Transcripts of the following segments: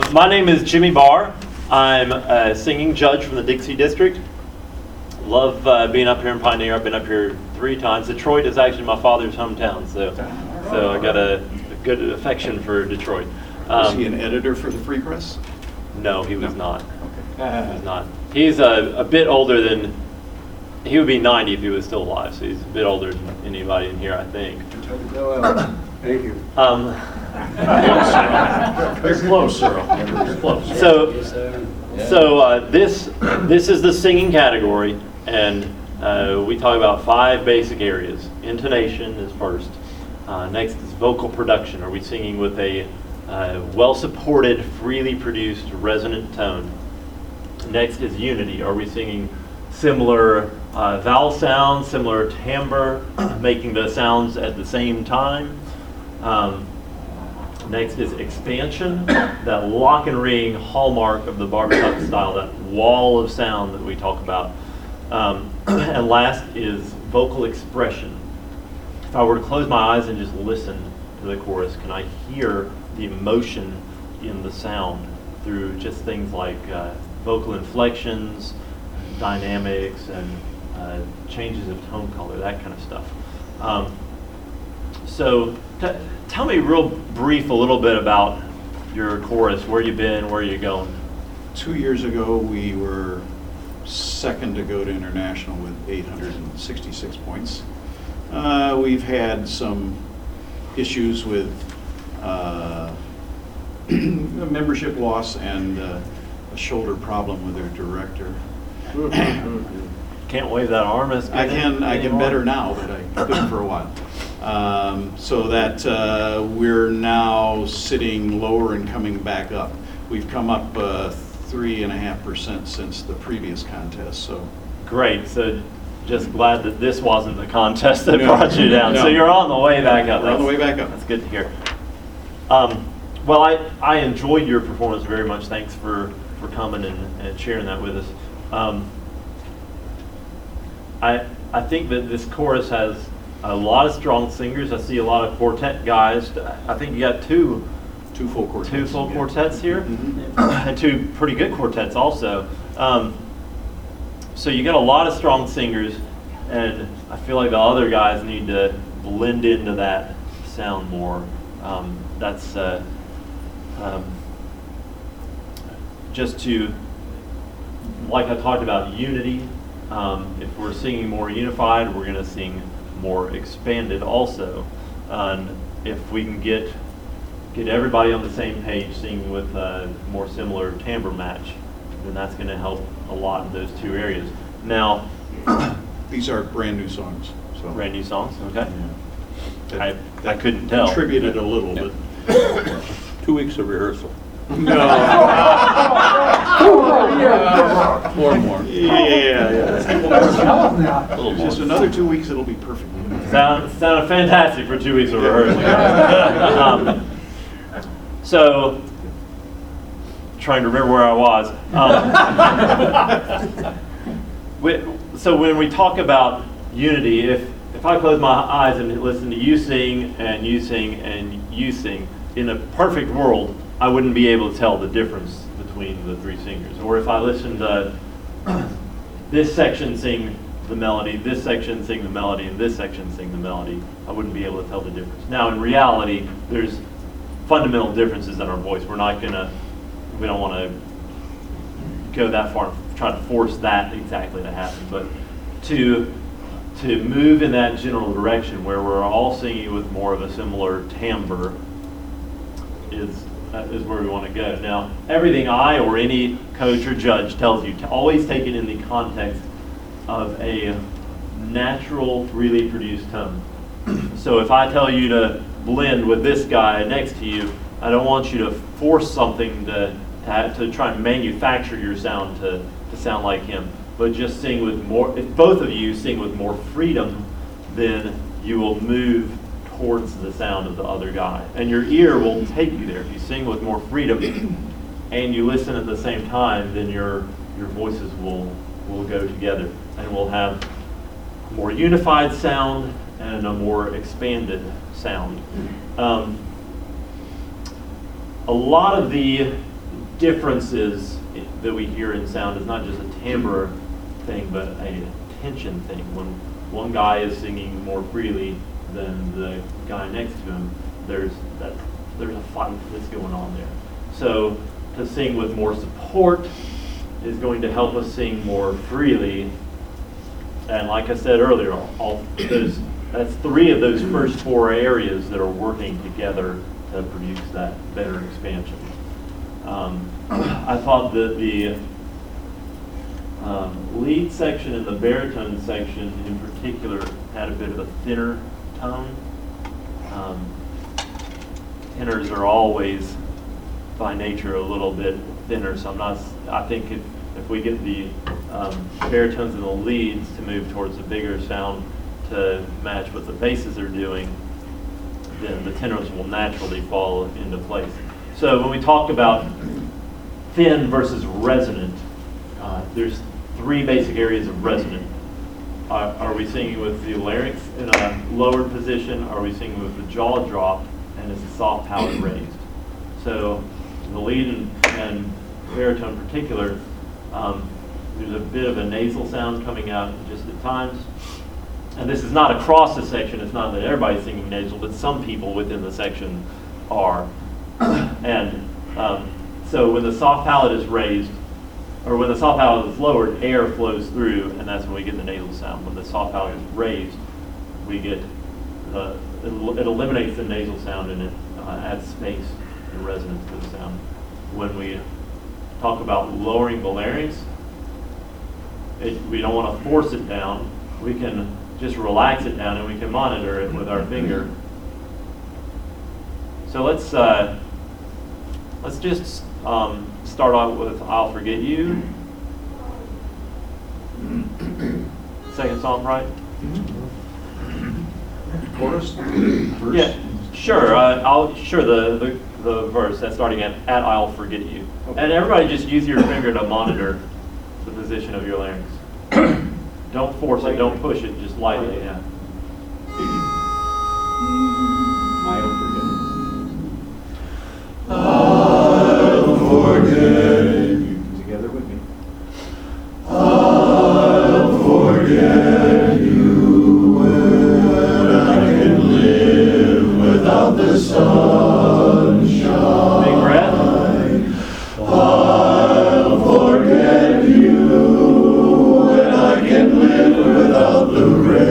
My name is Jimmy Barr. I'm a singing judge from the Dixie District. Love being up here in Pioneer. I've been up here 3 times. Detroit is actually my father's hometown, so I got a good affection for Detroit. Was he an editor for the Free Press? No, he was not. Okay. He was not. He's a bit older than, he would be 90 if he was still alive, so he's a bit older than anybody in here, I think. Thank you. Very close, Cyril. Very close. So this is the singing category, and we talk about 5 basic areas. Intonation is first. Next is vocal production. Are we singing with a well-supported, freely produced resonant tone? Next is unity. Are we singing similar vowel sounds, similar timbre, making the sounds at the same time? Next is expansion, that lock and ring hallmark of the barbershop style, that wall of sound that we talk about. And last is vocal expression. If I were to close my eyes and just listen to the chorus, can I hear the emotion in the sound through just things like vocal inflections, dynamics, and changes of tone color, that kind of stuff. So tell me real brief a little bit about your chorus, where you've been, where you're going. 2 years ago, we were second to go to international with 866 points. We've had some issues with membership loss and a shoulder problem with our director. Can't wave that arm as good I can anymore. better now, but I couldn't for a while. So that we're now sitting lower and coming back up. We've come up 3.5% since the previous contest. So Great. So just glad that this wasn't the contest that No. brought you down. No. So you're on the way back up. We're on the way back up. That's good to hear. Well, I enjoyed your performance very much. Thanks for coming and sharing that with us. I think that this chorus has a lot of strong singers. I see a lot of quartet guys. I think you got two full quartets. Two full Yeah. quartets here, and 2 pretty good quartets also. So you got a lot of strong singers, and I feel like the other guys need to blend into that sound more. That's just to, like I talked about, unity. If we're singing more unified, we're going to sing more expanded also. And if we can get everybody on the same page singing with a more similar timbre match, then that's going to help a lot in those 2 areas. Now, These are brand new songs. So brand new songs, okay? yeah. I couldn't tell. Contributed a little bit. 2 weeks of rehearsal. No. More. Yeah. A little more. Just another 2 weeks, it'll be perfect. Sounded fantastic for 2 weeks of rehearsal. So, trying to remember where I was. So when we talk about unity, if I close my eyes and listen to you sing and you sing and you sing, in a perfect world, I wouldn't be able to tell the difference between the 3 singers. Or if I listened to this section sing the melody, this section sing the melody, and this section sing the melody, I wouldn't be able to tell the difference. Now, in reality, there's fundamental differences in our voice. We don't want to go that far and try to force that exactly to happen. But to move in that general direction where we're all singing with more of a similar timbre is where we want to go. Now, everything I or any coach or judge tells you to always take it in the context of a natural, freely produced tone. So if I tell you to blend with this guy next to you, I don't want you to force something to try and manufacture your sound to sound like him, but just sing with more. If both of you sing with more freedom, then you will move towards the sound of the other guy, and your ear will take you there. If you sing with more freedom and you listen at the same time, then your voices will go together, and we'll have a more unified sound and a more expanded sound. A lot of the differences that we hear in sound is not just a timbre thing, but a tension thing. When one guy is singing more freely than the guy next to him, there's a fight that's going on there. So to sing with more support is going to help us sing more freely. And like I said earlier, that's 3 of those first 4 areas that are working together to produce that better expansion. I thought that the lead section and the baritone section in particular had a bit of a thinner tone. Tenors are always by nature a little bit thinner, so I think if we get the baritones and the leads to move towards a bigger sound to match what the basses are doing, then the tenors will naturally fall into place. So when we talk about thin versus resonant, there's 3 basic areas of resonant. Are we singing with the larynx in a lowered position? Are we singing with the jaw drop and is the soft palate raised? So the lead and baritone in particular, there's a bit of a nasal sound coming out just at times. And this is not across the section. It's not that everybody's singing nasal, but some people within the section are. And so when the soft palate is raised, or when the soft palate is lowered, air flows through, and that's when we get the nasal sound. When the soft palate is raised, we get it eliminates the nasal sound and it adds space and resonance to the sound. When we talk about lowering the larynx, we don't want to force it down. We can just relax it down, and we can monitor it with our finger. So let's just start out with "I'll Forget You." Second song, right? Chorus? Verse? Yeah, sure. The verse that's starting at "I'll Forget You," Okay. and everybody just use your finger to monitor the position of your larynx. Don't force it. Don't push it. Just lightly. Yeah. I'll forget you. Together with me. I'll forget you when I can live without the sunshine. Big breath. I'll forget you when I can live without the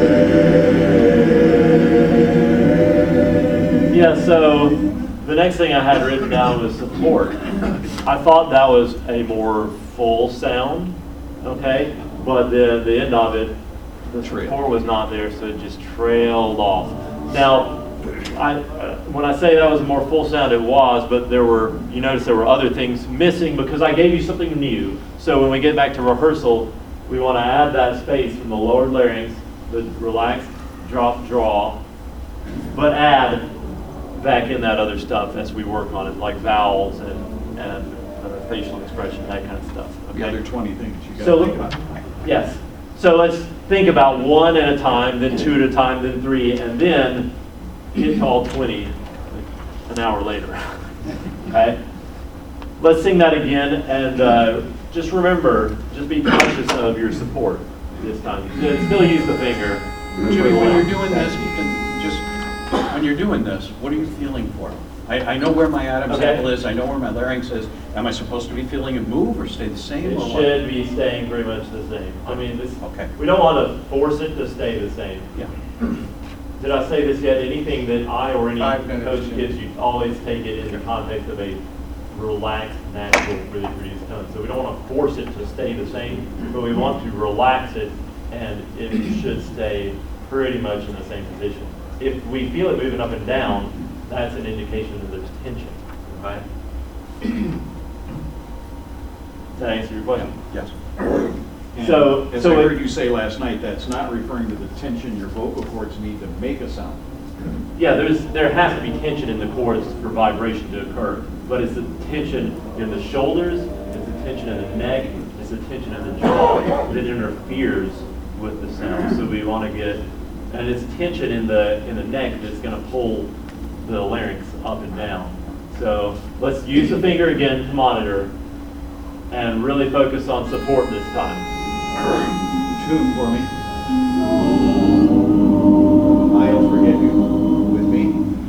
rain. Yeah. So the next thing I had written down was support. I thought that was a more full sound, okay, but the end of it, the support was not there, so it just trailed off. Now, when I say that was a more full sound, it was, but you notice there were other things missing because I gave you something new. So when we get back to rehearsal, we want to add that space from the lowered larynx, the relaxed drop draw, but add back in that other stuff as we work on it, like vowels and facial expression, that kind of stuff. Okay? The other 20 things you got So to think about. yes. So let's think about 1 at a time, then 2 at a time, then 3, and then get to all 20 an hour later. Okay? Let's sing that again, and just remember, just be conscious of your support this time. Still use the finger. Jimmy, when you're doing this, when you're doing this, what are you feeling for? I know where my Adam's Okay. apple is, I know where my larynx is. Am I supposed to be feeling it move or stay the same? It or what? should be staying pretty much the same. I mean, Okay. we don't want to force it to stay the same. Yeah. Did I say this yet? Anything that I or any 5 minutes, coach yeah. gives you, always take it in the context of a relaxed, natural, really produced tone. So we don't want to force it to stay the same, but we want to relax it, and it should stay pretty much in the same position. If we feel it moving up and down, that's an indication that there's tension. Okay? Does that answer your question? Yes. And So- as so I it- heard you say last night, that's not referring to the tension your vocal cords need to make a sound. Yeah, there has to be tension in the chords for vibration to occur, but it's the tension in the shoulders, it's the tension in the neck, it's the tension in the jaw that interferes with the sound. So we want to get, and it's tension in the neck that's going to pull the larynx up and down. So let's use the finger again to monitor and really focus on support this time. Tune for me. I'll forget you with me.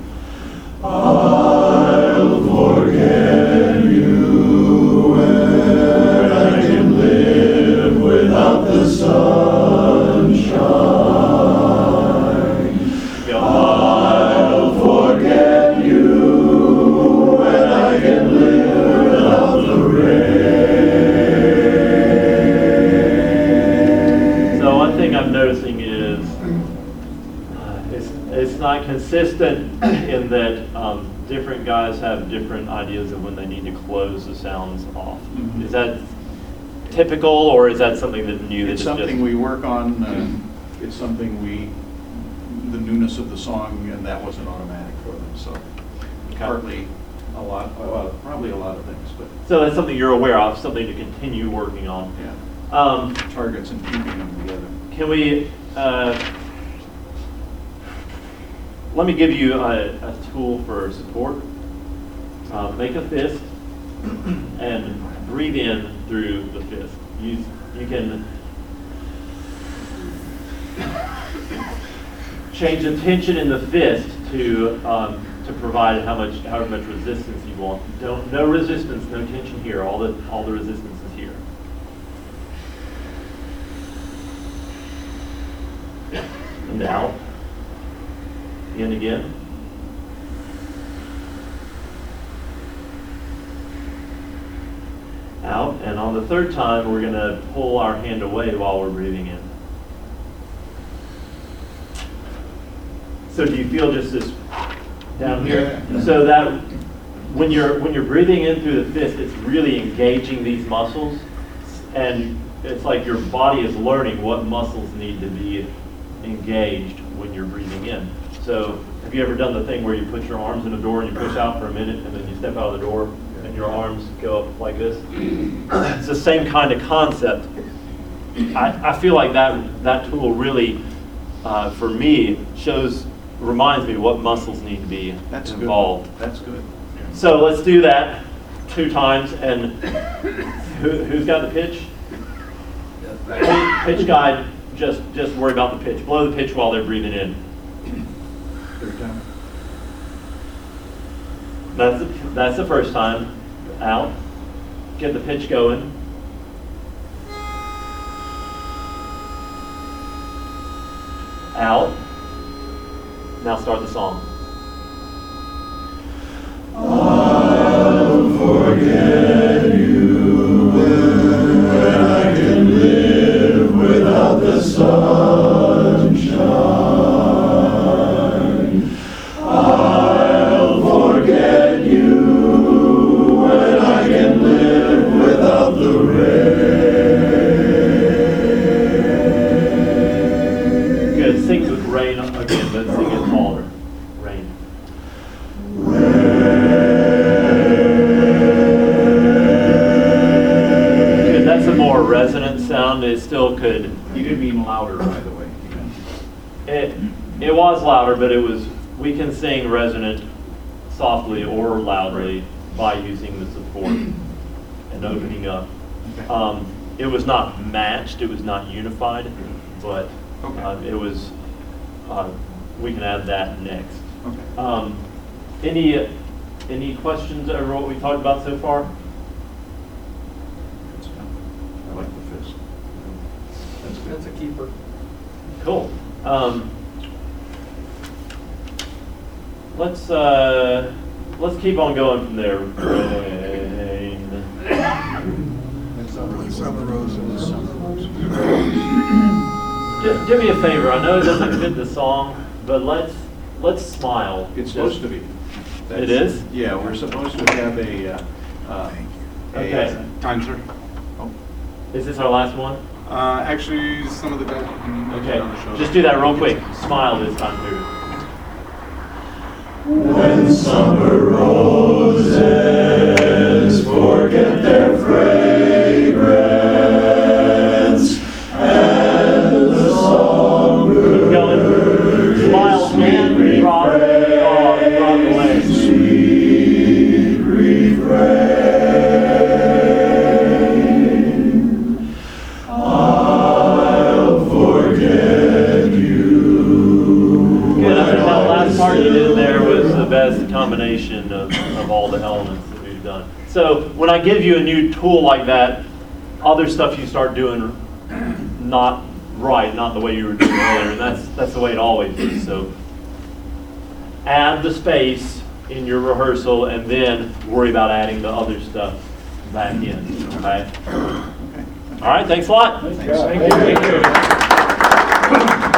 I'll forget you when I can live without the sunshine. I'll forget you when I can live without the rain. So one thing I'm noticing is it's not consistent in that different guys have different ideas of when they need to close the sounds off. Mhm. Is that typical, or is that something that new? It's something we work on. It's something the newness of the song, and that wasn't automatic for them. So partly a lot, well, probably a lot of things, but So that's something you're aware of, something to continue working on. yeah, Targets and keeping them together. Can we, let me give you a tool for support. Make a fist and breathe in through the fist. You can change the tension in the fist to provide however much resistance you want. No resistance, no tension here. All the resistance is here. And out. In again. Out. And on the third time, we're going to pull our hand away while we're breathing in. So do you feel just this down here? Yeah. So that when you're breathing in through the fist, it's really engaging these muscles, and it's like your body is learning what muscles need to be engaged when you're breathing in. So have you ever done the thing where you put your arms in the door and you push out for a minute and then you step out of the door and your arms go up like this? It's the same kind of concept. I feel like that tool really, for me, reminds me what muscles need to be involved. Good. That's good. So let's do that 2 times. And who's got the pitch? Pitch guide, just worry about the pitch. Blow the pitch while they're breathing in. Third time. That's the first time. Out. Get the pitch going. Out. Now start the song. I'll forget you when I can live without the sunshine. I'll forget you when I can live without the rain. Good. Sing with rain again, but sing it taller. Rain. Good. That's a more resonant sound. It still could. You didn't mean louder, by the way. It was louder, but we can sing resonant softly or loudly by using the support and opening up. Okay. It was not matched, it was not unified, but Okay. it was, we can add that next. Okay. Any questions over what we talked about so far? I like the fist. That's good. That's a keeper. Cool. Let's keep on going from there. Rain. Summer roses. Do me a favor. I know it doesn't fit the song, but let's smile. It's supposed to be. It is? Yeah, we're supposed to have a Okay. Time, sir. Is this our last one? Actually, some of the guys on the Okay. show. Just do that real quick. Smile this time through. When summer roses forget their fragrance and the songbirds Keep going. Smile and drop the legs. sweet working in there was the best combination of all the elements that we've done. So when I give you a new tool like that, other stuff you start doing not right, not the way you were doing earlier, and that's the way it always is. So add the space in your rehearsal and then worry about adding the other stuff back in, okay? All right, thanks a lot. Thank you.